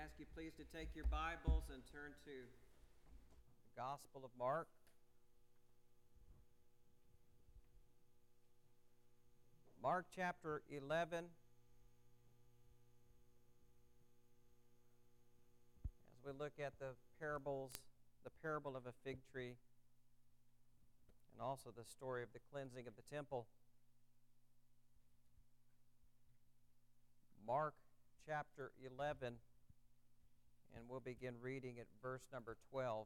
ask you please to take your Bibles and turn to the Gospel of Mark. Mark chapter 11. As we look at the parable of a fig tree, and also the story of the cleansing of the temple. Mark chapter 11, and we'll begin reading at verse number 12.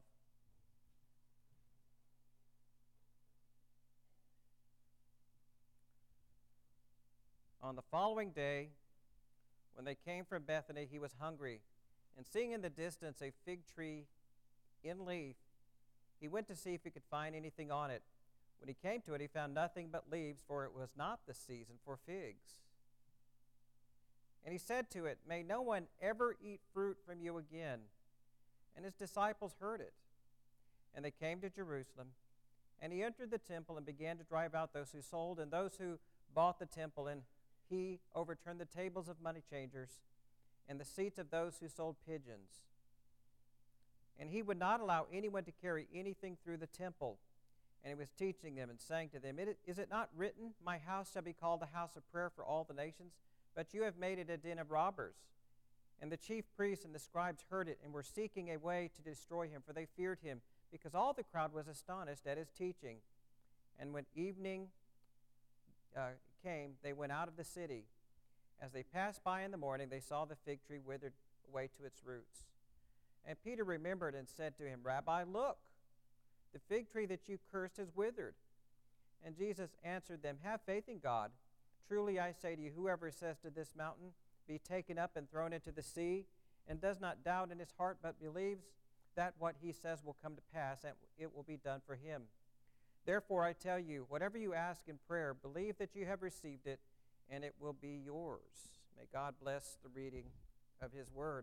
On the following day, when they came from Bethany, he was hungry, and seeing in the distance a fig tree in leaf, he went to see if he could find anything on it. When he came to it, he found nothing but leaves, for it was not the season for figs. And he said to it, "May no one ever eat fruit from you again." And his disciples heard it. And they came to Jerusalem, and he entered the temple and began to drive out those who sold and those who bought the temple, and he overturned the tables of money changers and the seats of those who sold pigeons. And he would not allow anyone to carry anything through the temple. And he was teaching them and saying to them, "Is it not written, 'My house shall be called a house of prayer for all the nations'? But you have made it a den of robbers." And the chief priests and the scribes heard it and were seeking a way to destroy him, for they feared him, because all the crowd was astonished at his teaching. And when evening came, they went out of the city. As they passed by in the morning, they saw the fig tree withered away to its roots. And Peter remembered and said to him, "Rabbi, look, the fig tree that you cursed is withered." And Jesus answered them, "Have faith in God. Truly I say to you, whoever says to this mountain, 'Be taken up and thrown into the sea,' and does not doubt in his heart, but believes that what he says will come to pass, and it will be done for him. Therefore I tell you, whatever you ask in prayer, believe that you have received it, and it will be yours." May God bless the reading of his word.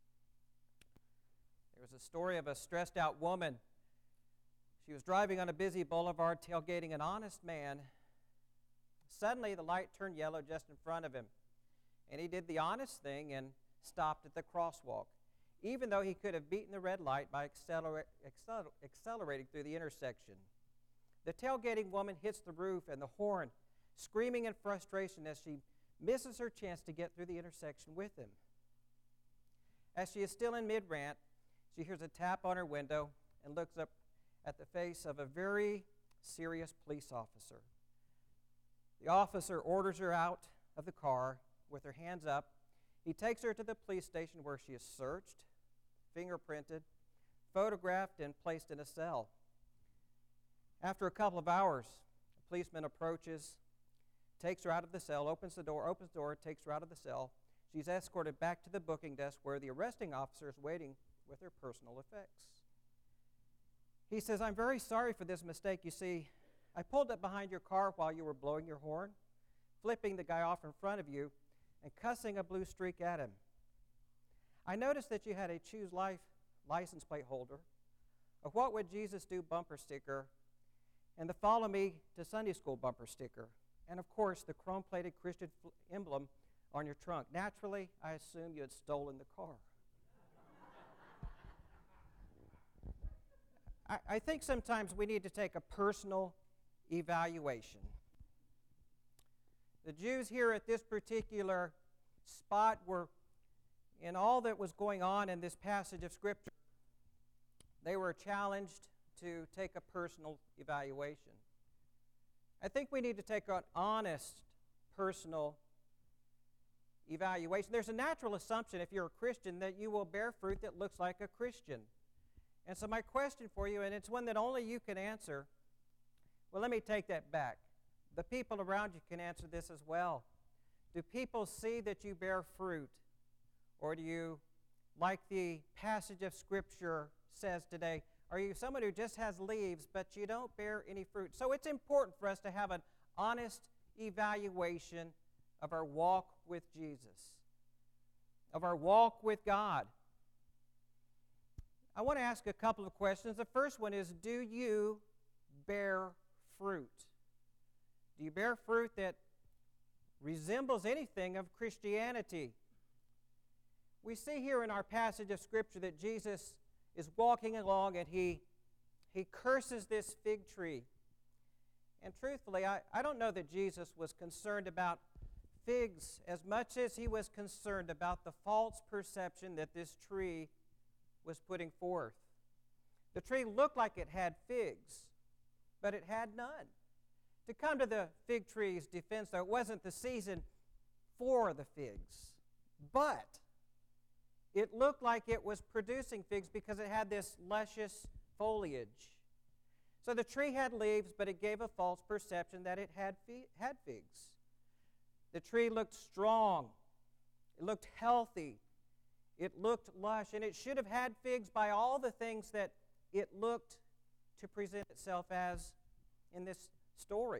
There was a story of a stressed out woman. She was driving on a busy boulevard, tailgating an honest man. Suddenly, the light turned yellow just in front of him, and he did the honest thing and stopped at the crosswalk, even though he could have beaten the red light by accelerating through the intersection. The tailgating woman hits the roof and the horn, screaming in frustration as she misses her chance to get through the intersection with him. As she is still in mid-rant, she hears a tap on her window and looks up at the face of a very serious police officer. The officer orders her out of the car with her hands up. He takes her to the police station where she is searched, fingerprinted, photographed, and placed in a cell. After a couple of hours, a policeman approaches, takes her out of the cell, opens the door, takes her out of the cell. She's escorted back to the booking desk where the arresting officer is waiting with her personal effects. He says, "I'm very sorry for this mistake. You see, I pulled up behind your car while you were blowing your horn, flipping the guy off in front of you, and cussing a blue streak at him. I noticed that you had a Choose Life license plate holder, a What Would Jesus Do bumper sticker, and the Follow Me to Sunday School bumper sticker, and of course the chrome-plated Christian emblem on your trunk. Naturally, I assumed you had stolen the car." I think sometimes we need to take a personal evaluation. The Jews here at this particular spot were, in all that was going on in this passage of Scripture, they were challenged to take a personal evaluation. I think we need to take an honest personal evaluation. There's a natural assumption, if you're a Christian, that you will bear fruit that looks like a Christian. And so my question for you, and it's one that only you can answer, well, let me take that back. The people around you can answer this as well. Do people see that you bear fruit? Or do you, like the passage of Scripture says today, are you someone who just has leaves, but you don't bear any fruit? So it's important for us to have an honest evaluation of our walk with Jesus, of our walk with God. I want to ask a couple of questions. The first one is, do you bear fruit? Do you bear fruit that resembles anything of Christianity? we see here in our passage of Scripture that Jesus is walking along and he curses this fig tree. And truthfully, I don't know that Jesus was concerned about figs as much as he was concerned about the false perception that this tree was putting forth. The tree looked like it had figs, but it had none. To come to the fig tree's defense, though, it wasn't the season for the figs, but it looked like it was producing figs because it had this luscious foliage. So the tree had leaves, but it gave a false perception that it had figs. The tree looked strong. It looked healthy. It looked lush, and it should have had figs by all the things that it looked to present itself as in this story.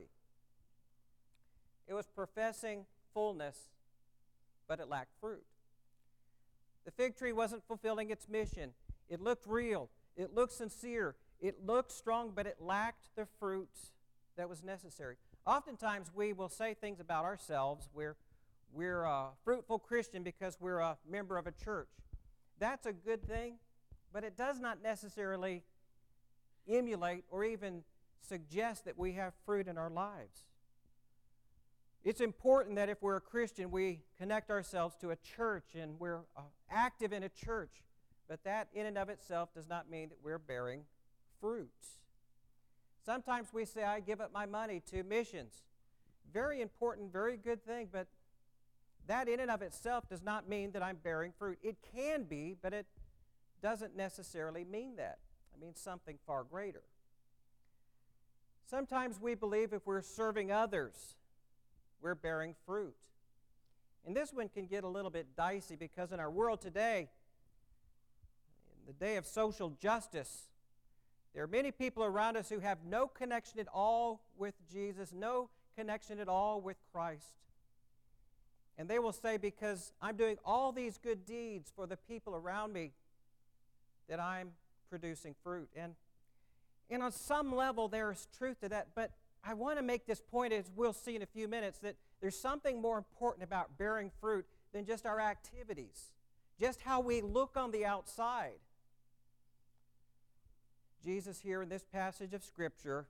It was professing fullness, but it lacked fruit. The fig tree wasn't fulfilling its mission. It looked real. It looked sincere. It looked strong, but it lacked the fruit that was necessary. Oftentimes we will say things about ourselves. We're a fruitful Christian because we're a member of a church. That's a good thing, but it does not necessarily emulate or even suggest that we have fruit in our lives. It's important that if we're a Christian, we connect ourselves to a church and we're active in a church, but that in and of itself does not mean that we're bearing fruit. Sometimes we say, I give up my money to missions. Very important, very good thing, but that in and of itself does not mean that I'm bearing fruit. It can be, but it doesn't necessarily mean that. It means something far greater. Sometimes we believe if we're serving others, we're bearing fruit. And this one can get a little bit dicey because in our world today, in the day of social justice, there are many people around us who have no connection at all with Jesus, no connection at all with Christ. And they will say, because I'm doing all these good deeds for the people around me, that I'm producing fruit. And on some level, there's truth to that. But I want to make this point, as we'll see in a few minutes, that there's something more important about bearing fruit than just our activities, just how we look on the outside. Jesus here in this passage of Scripture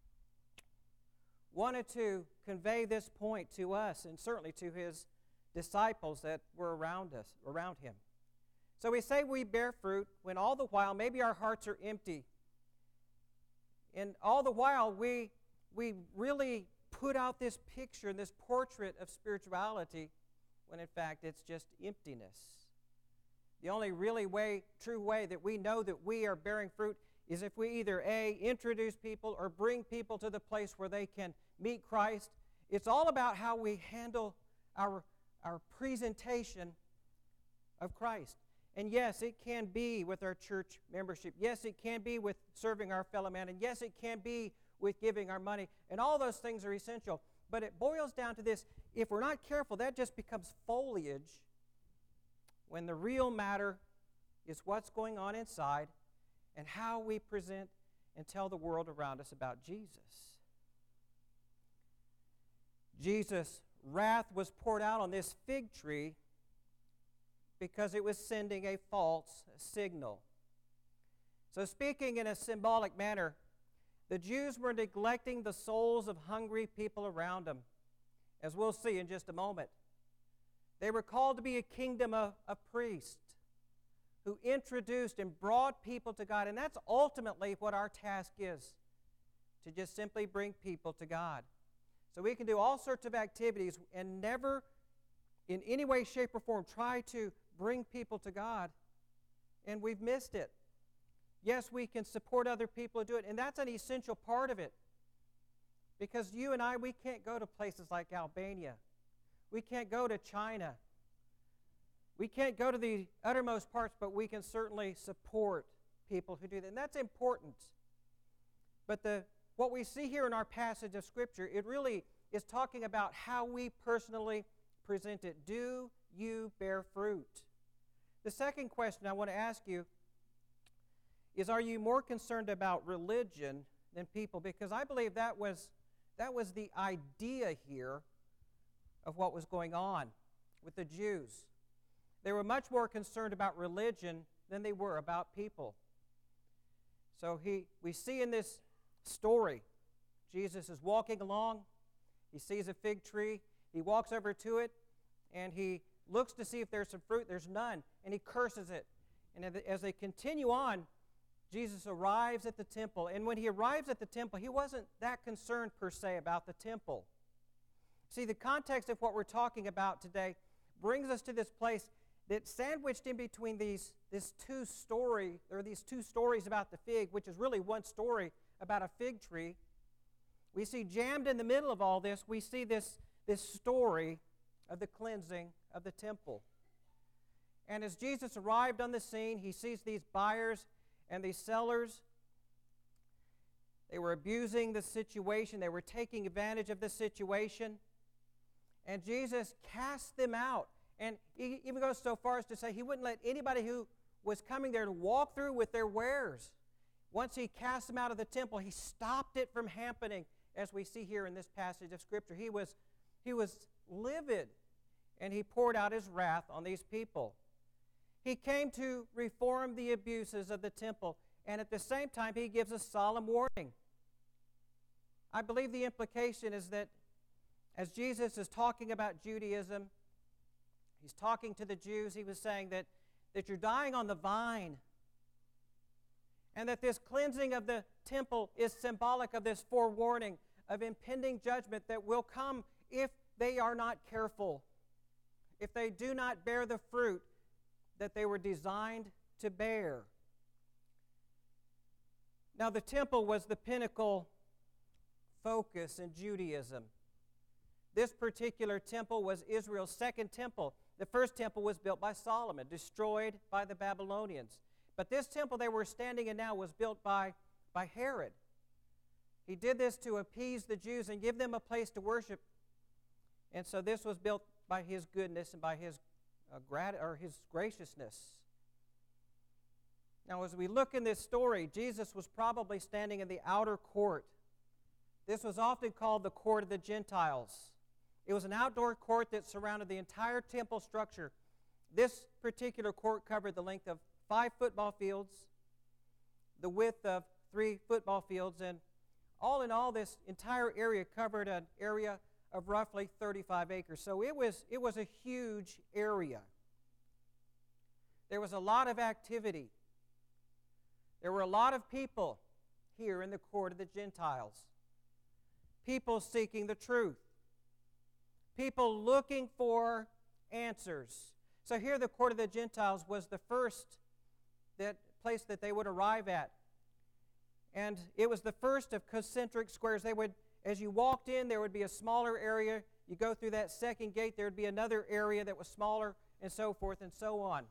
wanted to convey this point to us and certainly to his disciples that were around him. So we say we bear fruit when all the while maybe our hearts are empty. And all the while we really put out this picture and this portrait of spirituality when in fact it's just emptiness. The only really true way that we know that we are bearing fruit is if we either A, introduce people or bring people to the place where they can meet Christ. It's all about how we handle our presentation of Christ. And yes, it can be with our church membership. Yes, it can be with serving our fellow man. And yes, it can be with giving our money. And all those things are essential. But it boils down to this. If we're not careful, that just becomes foliage when the real matter is what's going on inside and how we present and tell the world around us about Jesus. Jesus' wrath was poured out on this fig tree because it was sending a false signal. So speaking in a symbolic manner, the Jews were neglecting the souls of hungry people around them, as we'll see in just a moment. They were called to be a kingdom of priests who introduced and brought people to God. And that's ultimately what our task is, to just simply bring people to God. So we can do all sorts of activities and never in any way, shape, or form try to bring people to God, and we've missed it. Yes, we can support other people who do it, and that's an essential part of it. Because you and I, we can't go to places like Albania. We can't go to China. We can't go to the uttermost parts, but we can certainly support people who do that. And that's important. But what we see here in our passage of Scripture, it really is talking about how we personally present it. Do you bear fruit? The second question I want to ask you is, are you more concerned about religion than people? Because I believe that was the idea here of what was going on with the Jews. They were much more concerned about religion than they were about people. So we see in this story, Jesus is walking along. He sees a fig tree. He walks over to it, and he looks to see if there's some fruit. There's none, and he curses it. And as they continue on, Jesus arrives at the temple. And when he arrives at the temple, he wasn't that concerned per se about the temple. See, the context of what we're talking about today brings us to this place that sandwiched in between these two stories about the fig, which is really one story about a fig tree. We see jammed in the middle of all this, we see this story of the cleansing of the temple. And as Jesus arrived on the scene, he sees these buyers and these sellers. They were abusing the situation. They were taking advantage of the situation. And Jesus cast them out. And he even goes so far as to say he wouldn't let anybody who was coming there to walk through with their wares. Once he cast them out of the temple, he stopped it from happening, as we see here in this passage of Scripture. He was livid, and he poured out his wrath on these people. He came to reform the abuses of the temple, and at the same time, he gives a solemn warning. I believe the implication is that as Jesus is talking about Judaism, he's talking to the Jews, he was saying that you're dying on the vine, and that this cleansing of the temple is symbolic of this forewarning of impending judgment that will come if they are not careful, if they do not bear the fruit that they were designed to bear. Now, the temple was the pinnacle focus in Judaism. This particular temple was Israel's second temple. The first temple was built by Solomon, destroyed by the Babylonians. But this temple they were standing in now was built by Herod. He did this to appease the Jews and give them a place to worship. And so this was built by his goodness and by his graciousness. Now, as we look in this story, Jesus was probably standing in the outer court. This was often called the court of the Gentiles. It was an outdoor court that surrounded the entire temple structure. This particular court covered the length of 5 football fields, the width of 3 football fields, and all in all, this entire area covered an area of roughly 35 acres. So it was a huge area. There was a lot of activity. There were a lot of people here in the court of the Gentiles. People seeking the truth. People looking for answers. So here the court of the Gentiles was the first place that they would arrive at. And it was the first of concentric squares. As you walked in, there would be a smaller area. You go through that second gate, there would be another area that was smaller, and so forth and so on.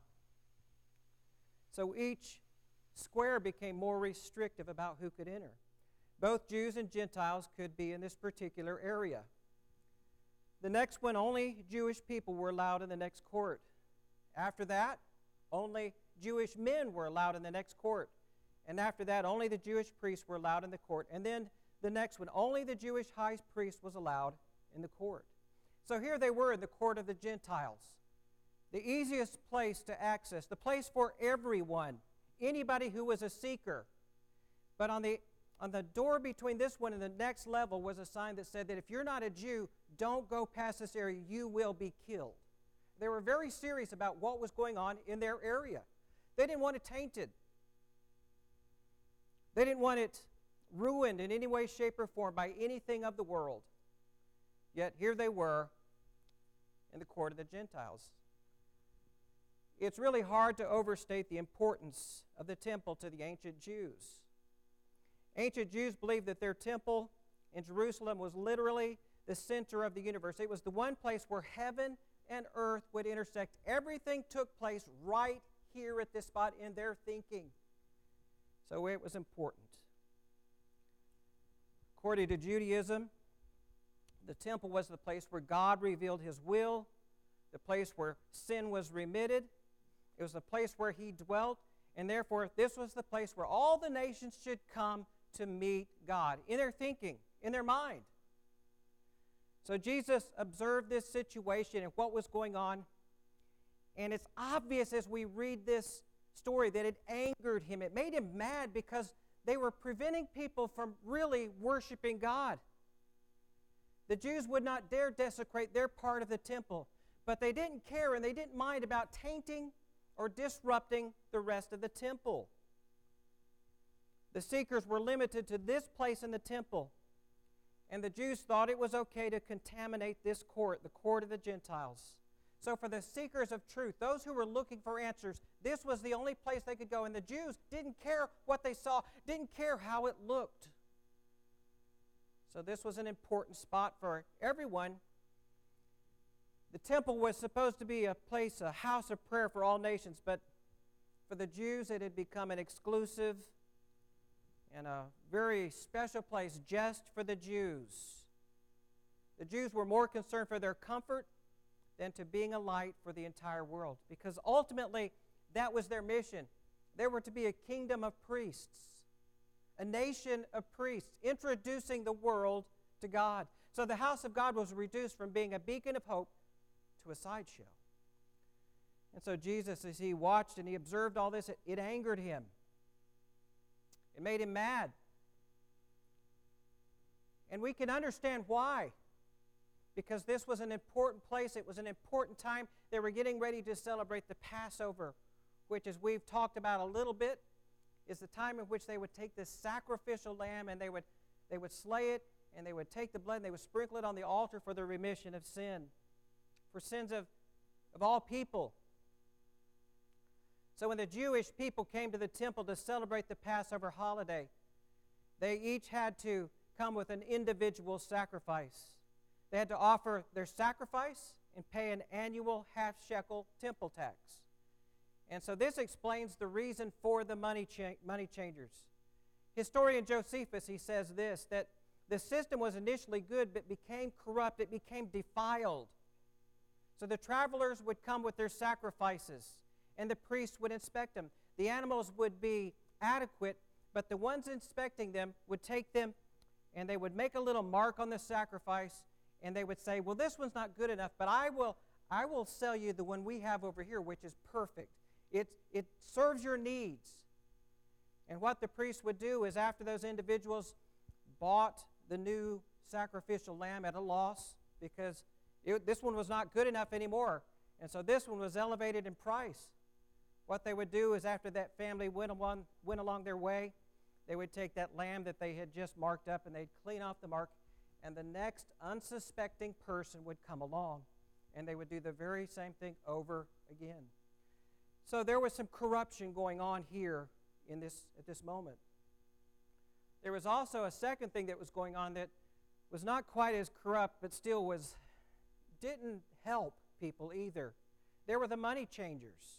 So each square became more restrictive about who could enter. Both Jews and Gentiles could be in this particular area. The next one, only Jewish people were allowed in the next court. After that, only Jewish men were allowed in the next court. And after that, only the Jewish priests were allowed in the court. And then the next one, only the Jewish high priest was allowed in the court. So here they were in the court of the Gentiles. The easiest place to access, the place for everyone, anybody who was a seeker. But on the door between this one and the next level was a sign that said that if you're not a Jew, don't go past this area, you will be killed. They were very serious about what was going on in their area. They didn't want it tainted. They didn't want it ruined in any way, shape, or form by anything of the world. Yet here they were in the court of the Gentiles. It's really hard to overstate the importance of the temple to the ancient Jews. Ancient Jews believed that their temple in Jerusalem was literally the center of the universe. It was the one place where heaven and earth would intersect. Everything took place right here at this spot in their thinking. So it was important. According to Judaism, the temple was the place where God revealed his will, the place where sin was remitted. It was the place where he dwelt, and therefore this was the place where all the nations should come to meet God, in their thinking, in their mind. So Jesus observed this situation and what was going on, And it's obvious as we read this story that it angered him. It made him mad because they were preventing people from really worshiping God. The Jews would not dare desecrate their part of the temple, but they didn't care and they didn't mind about tainting or disrupting the rest of the temple. The seekers were limited to this place in the temple, and the Jews thought it was okay to contaminate this court, the court of the Gentiles. So for the seekers of truth, those who were looking for answers, this was the only place they could go. And the Jews didn't care what they saw, didn't care how it looked. So this was an important spot for everyone. The temple was supposed to be a place, a house of prayer for all nations, but for the Jews it had become an exclusive and a very special place just for the Jews. The Jews were more concerned for their comfort than to being a light for the entire world, because ultimately that was their mission. They were to be a kingdom of priests, a nation of priests, introducing the world to God. So the house of God was reduced from being a beacon of hope to a sideshow. And so Jesus, as he watched and he observed all this, it angered him. It made him mad. And we can understand why. Because this was an important place. It was an important time. They were getting ready to celebrate the Passover, which, as we've talked about a little bit, is the time in which they would take this sacrificial lamb and they would slay it, and they would take the blood and they would sprinkle it on the altar for the remission of sin, for sins of all people. So when the Jewish people came to the temple to celebrate the Passover holiday, they each had to come with an individual sacrifice. They had to offer their sacrifice and pay an annual half-shekel temple tax. And so this explains the reason for the money changers. Historian Josephus, he says this, that the system was initially good but became corrupt, it became defiled. So the travelers would come with their sacrifices, and the priests would inspect them. The animals would be adequate, but the ones inspecting them would take them and they would make a little mark on the sacrifice, and they would say, well, this one's not good enough, but I will sell you the one we have over here, which is perfect. It serves your needs. And what the priest would do is, after those individuals bought the new sacrificial lamb at a loss, because this one was not good enough anymore, and so this one was elevated in price, what they would do is, after that family went along their way, they would take that lamb that they had just marked up and they'd clean off the mark, and the next unsuspecting person would come along, and they would do the very same thing over again. So there was some corruption going on here at this moment. There was also a second thing that was going on that was not quite as corrupt, but still didn't help people either. There were the money changers.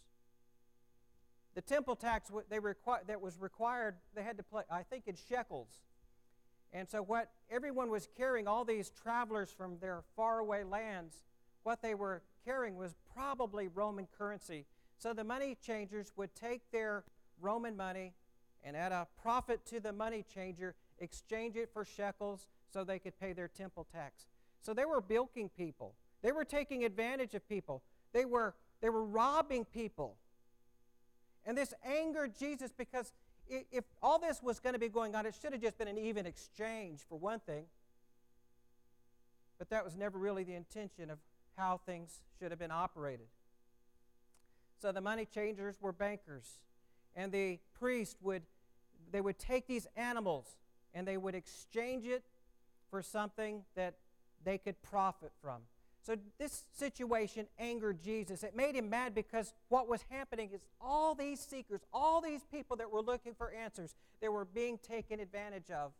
The temple tax that was required, they had to pay, I think, in shekels. And so what everyone was carrying, all these travelers from their faraway lands, what they were carrying was probably Roman currency. So the money changers would take their Roman money and, at a profit to the money changer, exchange it for shekels so they could pay their temple tax. So they were bilking people. They were taking advantage of people. They were robbing people. And this angered Jesus, because if all this was going to be going on, it should have just been an even exchange, for one thing. But that was never really the intention of how things should have been operated. So the money changers were bankers, and the priest would take these animals and they would exchange it for something that they could profit from. So this situation angered Jesus. It made him mad, because what was happening is all these seekers, all these people that were looking for answers, they were being taken advantage of.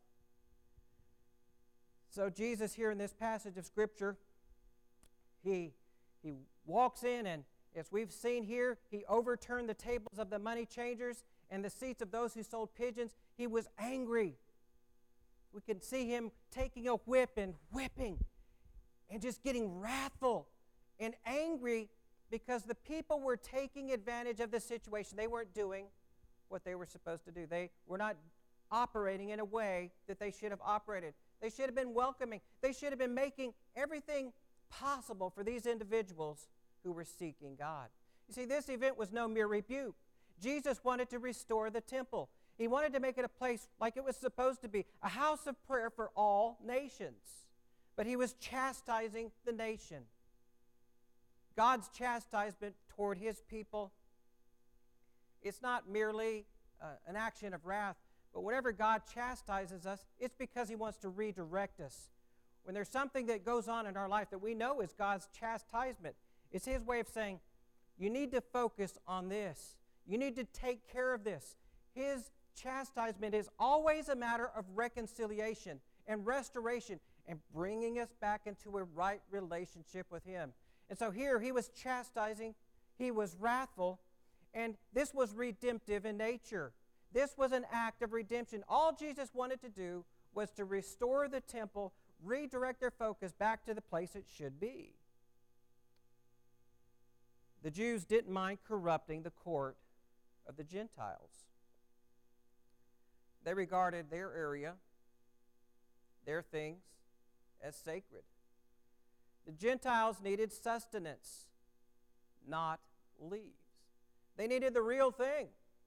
So Jesus, here in this passage of Scripture, he walks in, and as we've seen here, he overturned the tables of the money changers and the seats of those who sold pigeons. He was angry. We can see him taking a whip and whipping and just getting wrathful and angry, because the people were taking advantage of the situation. They weren't doing what they were supposed to do. They were not operating in a way that they should have operated. They should have been welcoming. They should have been making everything possible for these individuals who were seeking God. You see, this event was no mere rebuke. Jesus wanted to restore the temple. He wanted to make it a place like it was supposed to be, a house of prayer for all nations. But he was chastising the nation. God's chastisement toward his people, it's not merely an action of wrath, but whenever God chastises us, it's because he wants to redirect us. When there's something that goes on in our life that we know is God's chastisement, it's his way of saying, you need to focus on this. You need to take care of this. His chastisement is always a matter of reconciliation and restoration and bringing us back into a right relationship with him. And so here he was chastising, he was wrathful, and this was redemptive in nature. This was an act of redemption. All Jesus wanted to do was to restore the temple, redirect their focus back to the place it should be. The Jews didn't mind corrupting the court of the Gentiles. They regarded their area, their things, as sacred. The Gentiles needed sustenance, not leaves. They needed the real thing.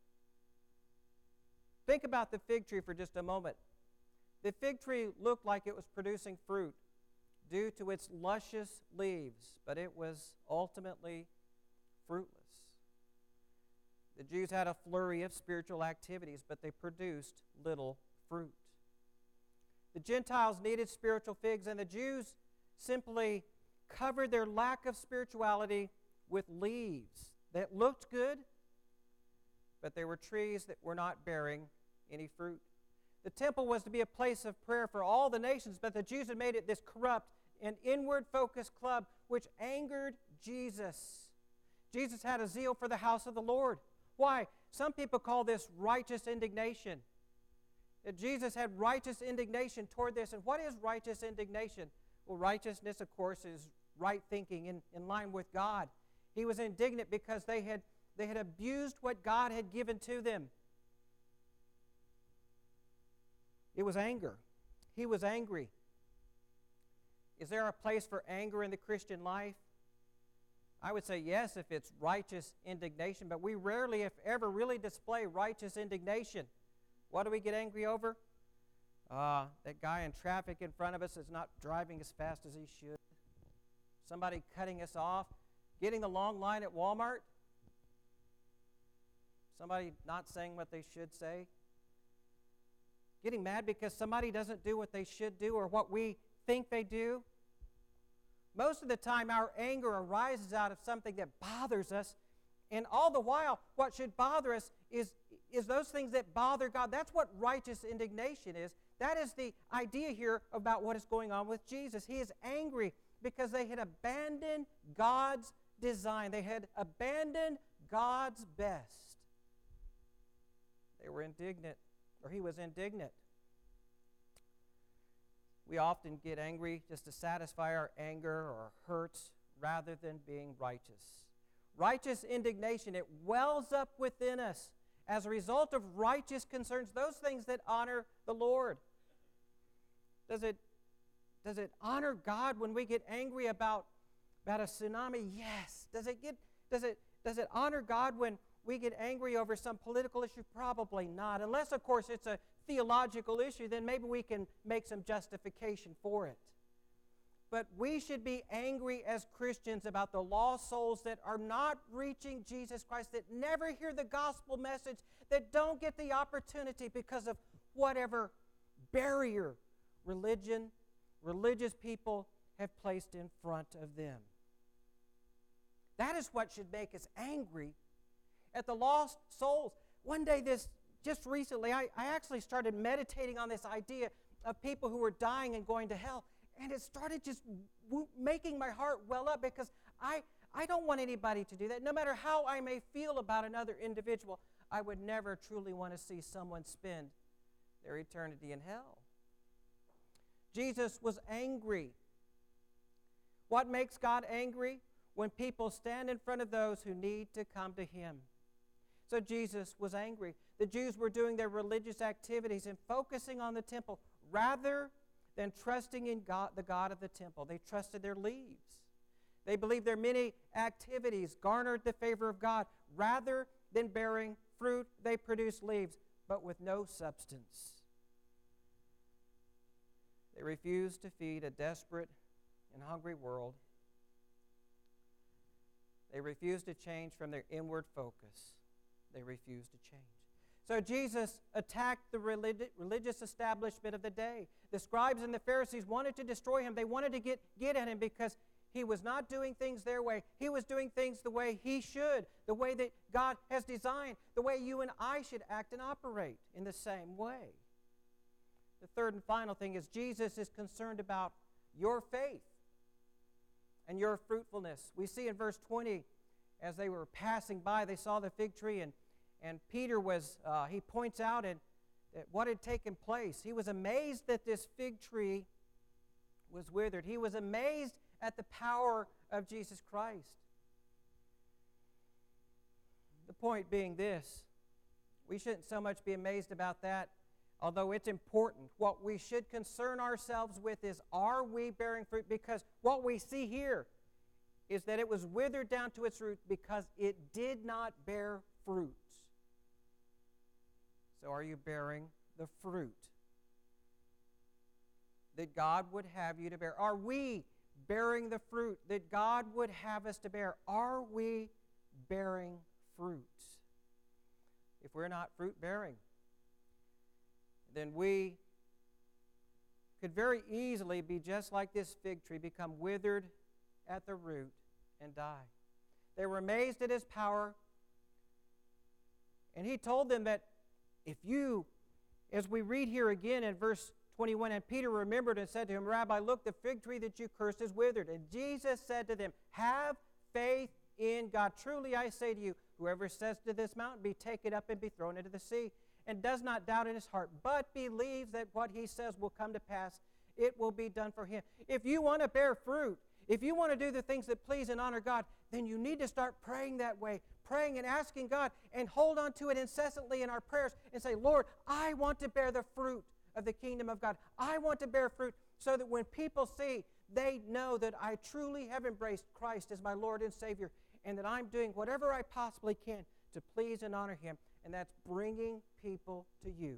Think about the fig tree for just a moment. The fig tree looked like it was producing fruit due to its luscious leaves, but it was ultimately fruitless. The Jews had a flurry of spiritual activities, but they produced little fruit. The Gentiles needed spiritual figs, and the Jews simply covered their lack of spirituality with leaves that looked good, but they were trees that were not bearing any fruit. The temple was to be a place of prayer for all the nations, but the Jews had made it this corrupt and inward-focused club, which angered Jesus. Jesus had a zeal for the house of the Lord. Why? Some people call this righteous indignation. That Jesus had righteous indignation toward this. And what is righteous indignation? Well, righteousness, of course, is right thinking in line with God. He was indignant because they had abused what God had given to them. It was anger. He was angry. Is there a place for anger in the Christian life? I would say yes, if it's righteous indignation, but we rarely, if ever, really display righteous indignation. What do we get angry over? That guy in traffic in front of us is not driving as fast as he should. Somebody cutting us off. Getting the long line at Walmart. Somebody not saying what they should say. Getting mad because somebody doesn't do what they should do or what we think they do. Most of the time, our anger arises out of something that bothers us. And all the while, what should bother us is those things that bother God. That's what righteous indignation is. That is the idea here about what is going on with Jesus. He is angry because they had abandoned God's design. They had abandoned God's best. They were indignant, or he was indignant. We often get angry just to satisfy our anger or hurts rather than being righteous. Righteous indignation, it wells up within us as a result of righteous concerns, those things that honor the Lord. Does it honor God when we get angry about a tsunami? Yes. Does it honor God when we get angry over some political issue? Probably not. Unless, of course, it's a theological issue, then maybe we can make some justification for it. But we should be angry as Christians about the lost souls that are not reaching Jesus Christ, that never hear the gospel message, that don't get the opportunity because of whatever barrier religious people have placed in front of them. That is what should make us angry at the lost souls. One day, just recently, I actually started meditating on this idea of people who were dying and going to hell. And it started just making my heart well up because I don't want anybody to do that. No matter how I may feel about another individual, I would never truly want to see someone spend their eternity in hell. Jesus was angry. What makes God angry? When people stand in front of those who need to come to him. So Jesus was angry. The Jews were doing their religious activities and focusing on the temple rather than trusting in God, the God of the temple. They trusted their leaves. They believed their many activities garnered the favor of God. Rather than bearing fruit, they produced leaves, but with no substance. They refused to feed a desperate and hungry world. They refused to change from their inward focus. They refused to change. So Jesus attacked the religious establishment of the day. The scribes and the Pharisees wanted to destroy him. They wanted to get at him because he was not doing things their way. He was doing things the way he should, the way that God has designed, the way you and I should act and operate in the same way. The third and final thing is Jesus is concerned about your faith and your fruitfulness. We see in verse 20, as they were passing by, they saw the fig tree, and Peter he points out what had taken place. He was amazed that this fig tree was withered. He was amazed at the power of Jesus Christ. The point being this: we shouldn't so much be amazed about that, although it's important. What we should concern ourselves with is, are we bearing fruit? Because what we see here is that it was withered down to its root because it did not bear fruit. So are you bearing the fruit that God would have you to bear? Are we bearing the fruit that God would have us to bear? Are we bearing fruit? If we're not fruit-bearing, then we could very easily be just like this fig tree, become withered at the root and die. They were amazed at his power, and he told them that if you, as we read here again in verse 21, and Peter remembered and said to him, Rabbi, look, the fig tree that you cursed is withered. And Jesus said to them, have faith in God. Truly I say to you, whoever says to this mountain, be taken up and be thrown into the sea, and does not doubt in his heart, but believes that what he says will come to pass, it will be done for him. If you want to bear fruit, if you want to do the things that please and honor God, then you need to start praying that way, praying and asking God, and hold on to it incessantly in our prayers and say, Lord, I want to bear the fruit of the kingdom of God. I want to bear fruit so that when people see, they know that I truly have embraced Christ as my Lord and Savior, and that I'm doing whatever I possibly can to please and honor him, and that's bringing people to you.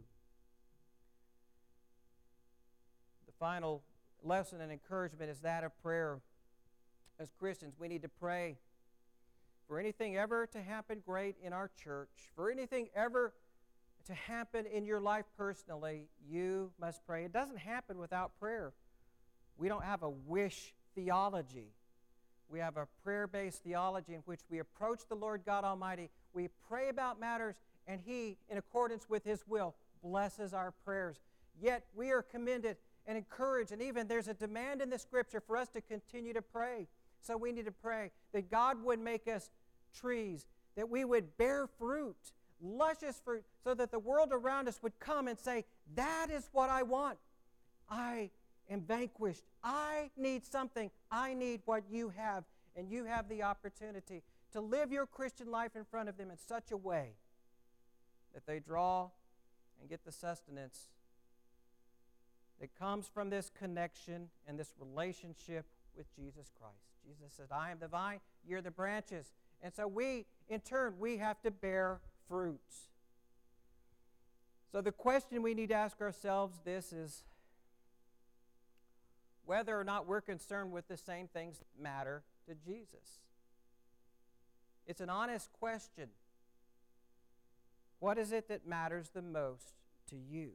The final lesson and encouragement is that of prayer. As Christians, we need to pray for anything ever to happen great in our church, for anything ever to happen in your life personally, you must pray. It doesn't happen without prayer. We don't have a wish theology. We have a prayer-based theology in which we approach the Lord God Almighty. We pray about matters, and he, in accordance with his will, blesses our prayers. Yet we are commended and encouraged, and even there's a demand in the Scripture for us to continue to pray. So we need to pray that God would make us trees, that we would bear fruit, luscious fruit, so that the world around us would come and say, that is what I want. I am vanquished. I need something. I need what you have. And you have the opportunity to live your Christian life in front of them in such a way that they draw and get the sustenance that comes from this connection and this relationship with Jesus Christ. Jesus said, I am the vine, you're the branches. And so we, in turn, we have to bear fruits. So the question we need to ask ourselves this is whether or not we're concerned with the same things that matter to Jesus. It's an honest question. What is it that matters the most to you?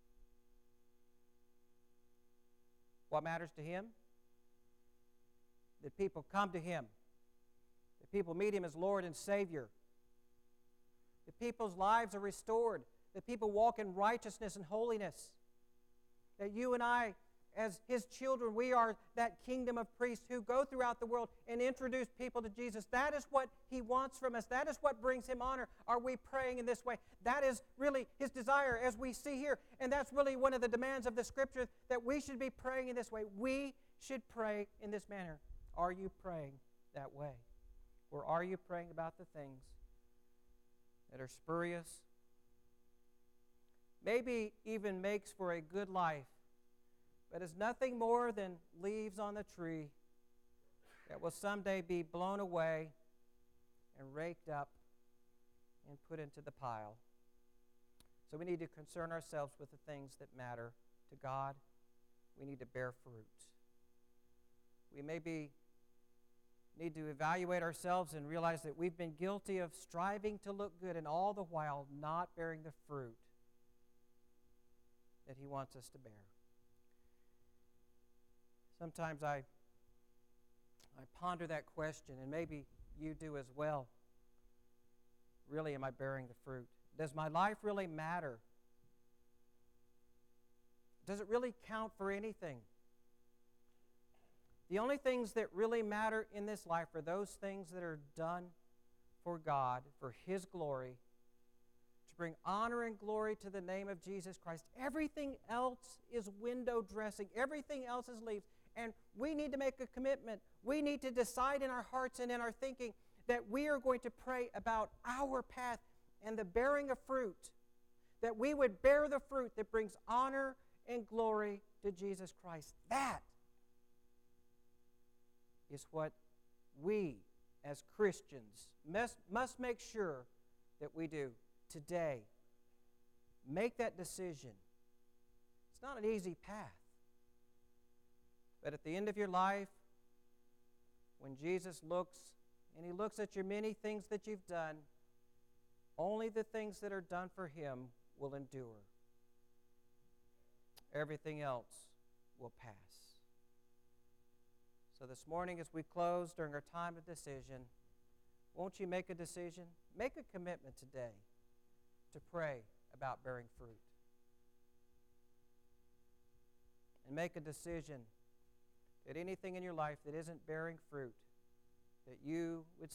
What matters to him? That people come to him. That people meet him as Lord and Savior. That people's lives are restored. That people walk in righteousness and holiness. That you and I, as his children, we are that kingdom of priests who go throughout the world and introduce people to Jesus. That is what he wants from us. That is what brings him honor. Are we praying in this way? That is really his desire, as we see here. And that's really one of the demands of the Scripture, that we should be praying in this way. We should pray in this manner. Are you praying that way? Or are you praying about the things that are spurious, maybe even makes for a good life, but is nothing more than leaves on the tree, that will someday be blown away and raked up and put into the pile. So we need to concern ourselves with the things that matter to God. We need to bear fruit. We maybe need to evaluate ourselves and realize that we've been guilty of striving to look good and all the while not bearing the fruit that He wants us to bear. Sometimes I ponder that question, and maybe you do as well. Really, am I bearing the fruit? Does my life really matter? Does it really count for anything? The only things that really matter in this life are those things that are done for God, for His glory, to bring honor and glory to the name of Jesus Christ. Everything else is window dressing. Everything else is leaves. And we need to make a commitment. We need to decide in our hearts and in our thinking that we are going to pray about our path and the bearing of fruit, that we would bear the fruit that brings honor and glory to Jesus Christ. That is what we as Christians must make sure that we do today. Make that decision. It's not an easy path. But at the end of your life, when Jesus looks, and He looks at your many things that you've done, only the things that are done for Him will endure. Everything else will pass. So this morning as we close during our time of decision, won't you make a decision? Make a commitment today to pray about bearing fruit. And make a decision that anything in your life that isn't bearing fruit, that you would